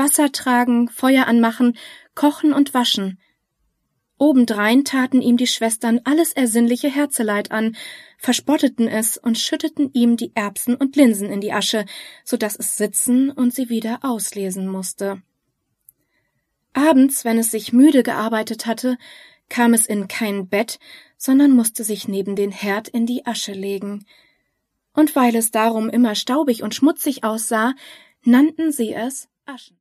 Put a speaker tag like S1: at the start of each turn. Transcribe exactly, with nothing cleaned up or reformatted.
S1: Wasser tragen, Feuer anmachen, kochen und waschen. Obendrein taten ihm die Schwestern alles ersinnliche Herzeleid an, verspotteten es und schütteten ihm die Erbsen und Linsen in die Asche, so daß es sitzen und sie wieder auslesen musste. Abends, wenn es sich müde gearbeitet hatte, kam es in kein Bett, sondern musste sich neben den Herd in die Asche legen. Und weil es darum immer staubig und schmutzig aussah, nannten sie es Aschen.